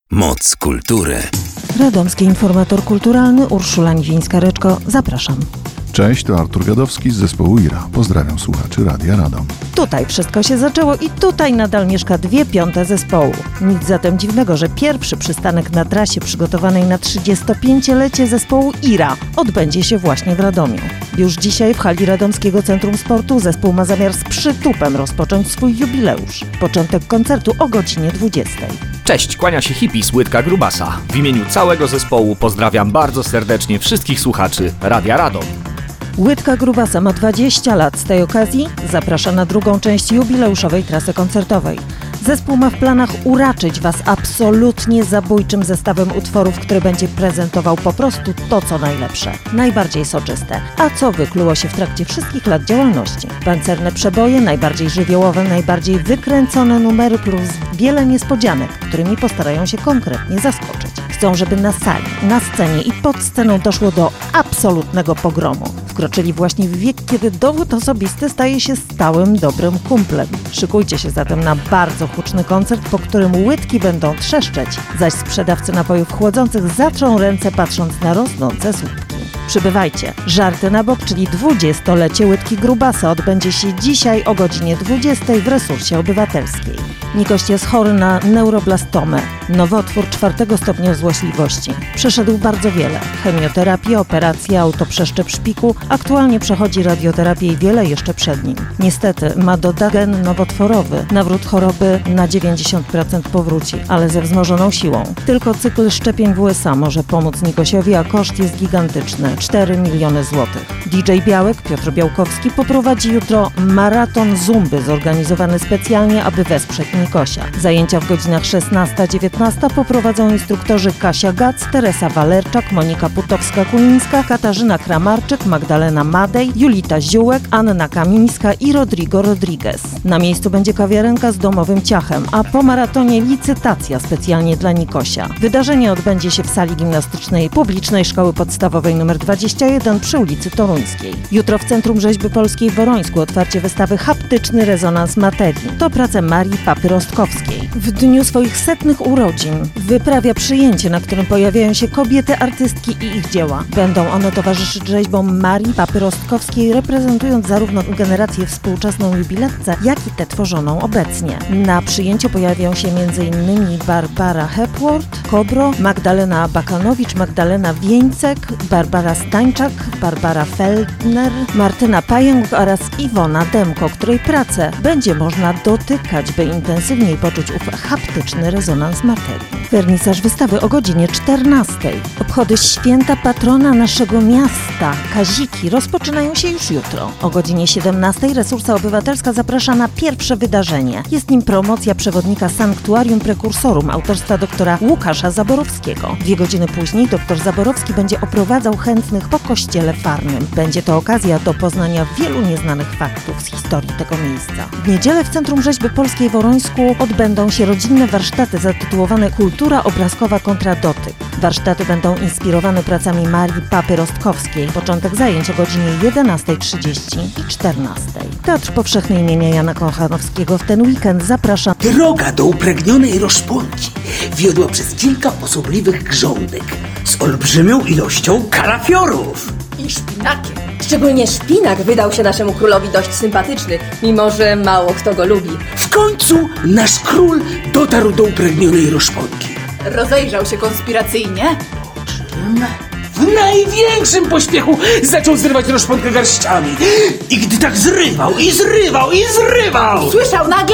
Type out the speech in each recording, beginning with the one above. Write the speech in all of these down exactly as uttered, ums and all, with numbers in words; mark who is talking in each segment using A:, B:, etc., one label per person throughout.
A: Moc kultury.
B: Radomski informator kulturalny Urszula Niwińska-Reczko. Zapraszam.
C: Cześć, to Artur Gadowski z zespołu Ira. Pozdrawiam słuchaczy Radia Radom.
B: Tutaj wszystko się zaczęło i tutaj nadal mieszka dwie piąte zespołu. Nic zatem dziwnego, że pierwszy przystanek na trasie przygotowanej na trzydziestopięciolecie zespołu Ira odbędzie się właśnie w Radomiu. Już dzisiaj w hali Radomskiego Centrum Sportu zespół ma zamiar z przytupem rozpocząć swój jubileusz. Początek koncertu o godzinie dwudziestej.
D: Cześć, kłania się hipis Łydka Grubasa. W imieniu całego zespołu pozdrawiam bardzo serdecznie wszystkich słuchaczy Radia Radom.
B: Łydka Grubasa ma dwadzieścia lat. Z tej okazji zaprasza na drugą część jubileuszowej trasy koncertowej. Zespół ma w planach uraczyć Was absolutnie zabójczym zestawem utworów, który będzie prezentował po prostu to, co najlepsze, najbardziej soczyste, a co wykluło się w trakcie wszystkich lat działalności. Pancerne przeboje, najbardziej żywiołowe, najbardziej wykręcone numery plus wiele niespodzianek, którymi postarają się konkretnie zaskoczyć. Chcą, żeby na sali, na scenie i pod sceną doszło do absolutnego pogromu. Wkroczyli właśnie w wiek, kiedy dowód osobisty staje się stałym dobrym kumplem. Szykujcie się zatem na bardzo huczny koncert, po którym łydki będą trzeszczeć, zaś sprzedawcy napojów chłodzących zatrą ręce patrząc na rosnące słupki. Przybywajcie. Żarty na bok, czyli dwudziestolecie Łydki Grubasa odbędzie się dzisiaj o godzinie dwudziestej w Resursie Obywatelskiej. Nikoś jest chory na neuroblastomę, nowotwór czwartego stopnia złośliwości. Przeszedł bardzo wiele. Chemioterapię, operację, autoprzeszczep szpiku, aktualnie przechodzi radioterapię i wiele jeszcze przed nim. Niestety ma dodagen nowotworowy. Nawrót choroby na dziewięćdziesiąt procent powróci, ale ze wzmożoną siłą. Tylko cykl szczepień w U S A może pomóc Nikosiowi, a koszt jest gigantyczny. cztery miliony złotych. D J Białek, Piotr Białkowski, poprowadzi jutro maraton zumby zorganizowany specjalnie, aby wesprzeć Nikosia. Zajęcia w godzinach szesnasta dziewiętnasta poprowadzą instruktorzy Kasia Gac, Teresa Walerczak, Monika Putowska-Kulińska, Katarzyna Kramarczyk, Magdalena Madej, Julita Ziółek, Anna Kamińska i Rodrigo Rodriguez. Na miejscu będzie kawiarenka z domowym ciachem, a po maratonie licytacja specjalnie dla Nikosia. Wydarzenie odbędzie się w sali gimnastycznej Publicznej Szkoły Podstawowej nr dwadzieścia jeden przy ulicy Toruńskiej. Jutro w Centrum Rzeźby Polskiej w Worońsku otwarcie wystawy Haptyczny rezonans materii. To prace Marii Papy Rostkowskiej. W dniu swoich setnych urodzin wyprawia przyjęcie, na którym pojawiają się kobiety, artystki i ich dzieła. Będą one towarzyszyć rzeźbom Marii Papy Rostkowskiej, reprezentując zarówno generację współczesną jubilatce, jak i tę tworzoną obecnie. Na przyjęciu pojawią się m.in. Barbara Hepworth, Kobro, Magdalena Bakanowicz, Magdalena Wieńcek, Barbara Stańczak, Barbara Feldner, Martyna Pająk oraz Iwona Demko, której pracę będzie można dotykać, by intensywniej poczuć ów haptyczny rezonans materii. Wernisaż wystawy o godzinie czternastej. Obchody święta patrona naszego miasta, Kaziki, rozpoczynają się już jutro. O godzinie siedemnastej Resursa Obywatelska zaprasza na pierwsze wydarzenie. Jest nim promocja przewodnika Sanctuarium Prekursorum autorstwa doktora Łukasza Zaborowskiego. Dwie godziny później doktor Zaborowski będzie oprowadzał chętnych po kościele farnym. Będzie to okazja do poznania wielu nieznanych faktów z historii tego miejsca. W niedzielę w Centrum Rzeźby Polskiej w Worońsku odbędą się rodzinne warsztaty zatytułowane Kultura obrazkowa kontra dotyk. Warsztaty będą inspirowane pracami Marii Papy Rostkowskiej. Początek zajęć o godzinie jedenastej trzydzieści i czternastej. Teatr Powszechny imienia Jana Kochanowskiego w ten weekend zaprasza.
E: Droga do upragnionej rozpłonki wiodła przez kilka osobliwych grządek z olbrzymią ilością kalafiorów
F: i szpinakiem. Szczególnie szpinak wydał się naszemu królowi dość sympatyczny, mimo że mało kto go lubi.
E: W końcu nasz król dotarł do upragnionej rozpłonki.
F: Rozejrzał się konspiracyjnie.
E: Po czym w największym pośpiechu zaczął zrywać rozpłonkę garściami. I gdy tak zrywał i zrywał i zrywał...
F: Słyszał nagle?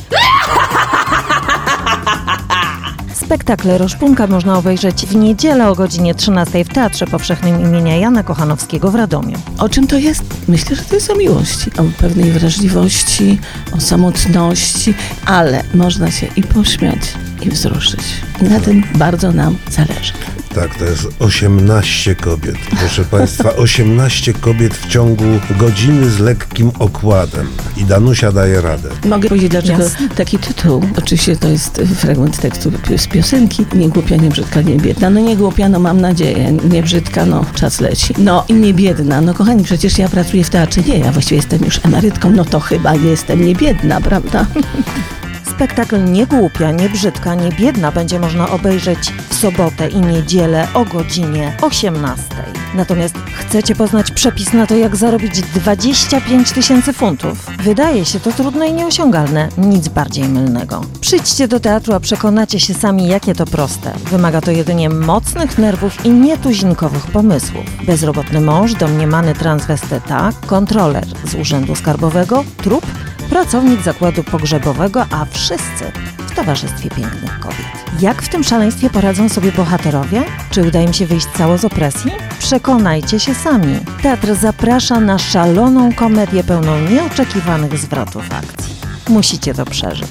B: Spektakl Roszpunka można obejrzeć w niedzielę o godzinie trzynastej w Teatrze Powszechnym imienia Jana Kochanowskiego w Radomiu.
G: O czym to jest? Myślę, że to jest o miłości, o pewnej wrażliwości, o samotności, ale można się i pośmiać, i wzruszyć. I na tym bardzo nam zależy.
H: Tak, to jest osiemnaście kobiet. Proszę Państwa, osiemnaście kobiet w ciągu godziny z lekkim okładem. I Danusia daje radę.
G: Mogę powiedzieć, dlaczego
B: Jasne.
G: taki tytuł. Oczywiście to jest fragment tekstu z piosenki. Nie głupia, nie brzydka, nie biedna. No nie głupia, no mam nadzieję. Nie brzydka, no czas leci. No i nie biedna. No kochani, przecież ja pracuję w teatrze. Nie, ja właściwie jestem już emerytką. No to chyba jestem nie biedna, prawda?
B: spektakl Nie głupia, nie brzydka, nie biedna będzie można obejrzeć w sobotę i niedzielę o godzinie osiemnastej. Natomiast chcecie poznać przepis na to, jak zarobić dwadzieścia pięć tysięcy funtów? Wydaje się to trudne i nieosiągalne, nic bardziej mylnego. Przyjdźcie do teatru, a przekonacie się sami, jakie to proste. Wymaga to jedynie mocnych nerwów i nietuzinkowych pomysłów. Bezrobotny mąż, domniemany transwestyta, kontroler z urzędu skarbowego, trup, pracownik zakładu pogrzebowego, a wszyscy w towarzystwie pięknych kobiet. Jak w tym szaleństwie poradzą sobie bohaterowie? Czy uda im się wyjść cało z opresji? Przekonajcie się sami. Teatr zaprasza na szaloną komedię pełną nieoczekiwanych zwrotów akcji. Musicie to przeżyć.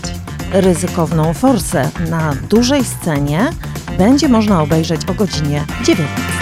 B: Ryzykowną forsę na dużej scenie będzie można obejrzeć o godzinie dziewiętnastej.